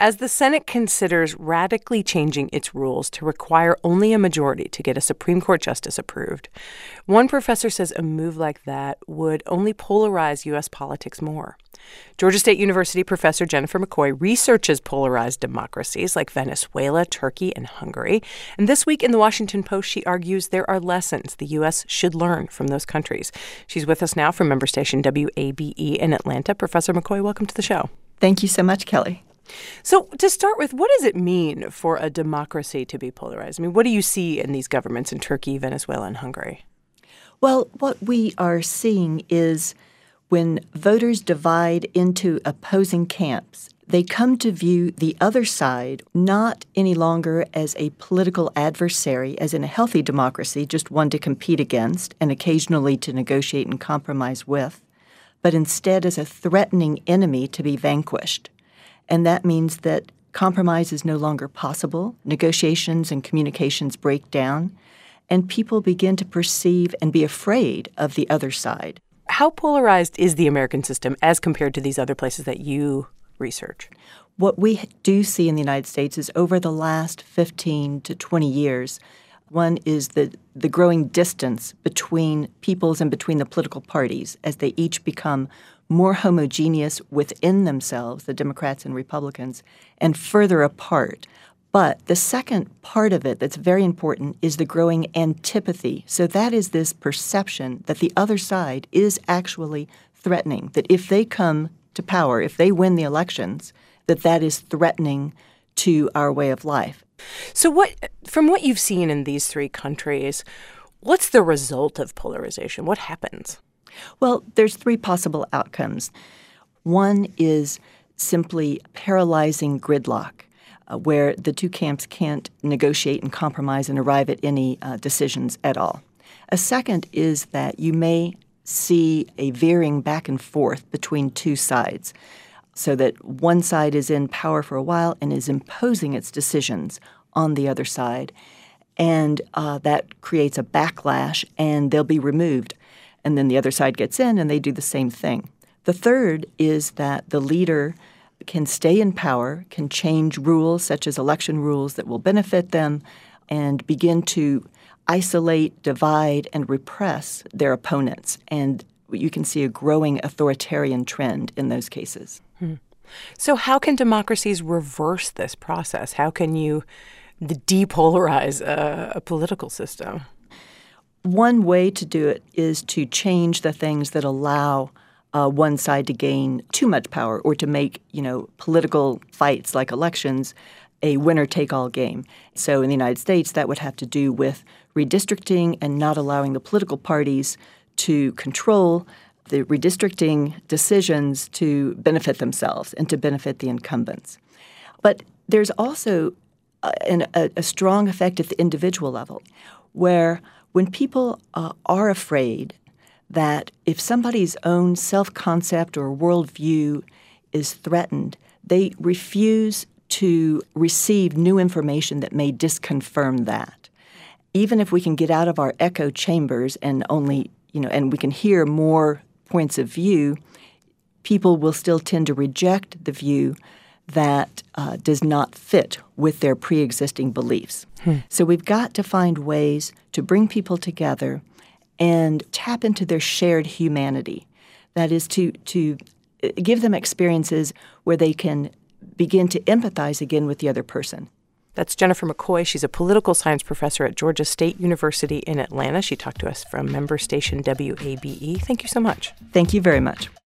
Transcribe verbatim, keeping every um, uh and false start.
as the Senate considers radically changing its rules to require only a majority to get a Supreme Court justice approved. One professor says a move like that would only polarize U S politics more. Georgia State University professor Jennifer McCoy researches polarized democracies like Venezuela, Turkey, and Hungary. And this week in the Washington Post, she argues there are lessons the U S should learn from those countries. She's with us now from member station W A B E in Atlanta. Professor McCoy, welcome to the show. Thank you so much, Kelly. So to start with, what does it mean for a democracy to be polarized? I mean, what do you see in these governments in Turkey, Venezuela, and Hungary? Well, what we are seeing is when voters divide into opposing camps, they come to view the other side not any longer as a political adversary, as in a healthy democracy, just one to compete against and occasionally to negotiate and compromise with, but instead as a threatening enemy to be vanquished. And that means that compromise is no longer possible, negotiations and communications break down, and people begin to perceive and be afraid of the other side. How polarized is the American system as compared to these other places that you research? What we do see in the United States is over the last fifteen to twenty years, one is the, the growing distance between peoples and between the political parties as they each become more homogeneous within themselves, the Democrats and Republicans, and further apart. But the second part of it that's very important is the growing antipathy. So that is this perception that the other side is actually threatening, that if they come to power, if they win the elections, that that is threatening to our way of life. So what, from what you've seen in these three countries, what's the result of polarization? What happens? Well, there's three possible outcomes. One is simply paralyzing gridlock, uh, where the two camps can't negotiate and compromise and arrive at any uh, decisions at all. A second is that you may see a veering back and forth between two sides, so that one side is in power for a while and is imposing its decisions on the other side, and uh, that creates a backlash, and they'll be removed. And then the other side gets in, and they do the same thing. The third is that the leader can stay in power, can change rules such as election rules that will benefit them, and begin to isolate, divide, and repress their opponents. And you can see a growing authoritarian trend in those cases. Hmm. So how can democracies reverse this process? How can you depolarize a, a political system? One way to do it is to change the things that allow uh, one side to gain too much power or to make, you know, political fights like elections a winner-take-all game. So in the United States, that would have to do with redistricting and not allowing the political parties to control the redistricting decisions to benefit themselves and to benefit the incumbents. But there's also a, a, a strong effect at the individual level where when people uh, are afraid that if somebody's own self-concept or worldview is threatened, they refuse to receive new information that may disconfirm that. Even if we can get out of our echo chambers and only, you know, and we can hear more points of view, people will still tend to reject the view that uh, does not fit with their pre-existing beliefs. Hmm. So we've got to find ways to bring people together and tap into their shared humanity. That is to to give them experiences where they can begin to empathize again with the other person. That's Jennifer McCoy. She's a political science professor at Georgia State University in Atlanta. She talked to us from member station W A B E. Thank you so much. Thank you very much.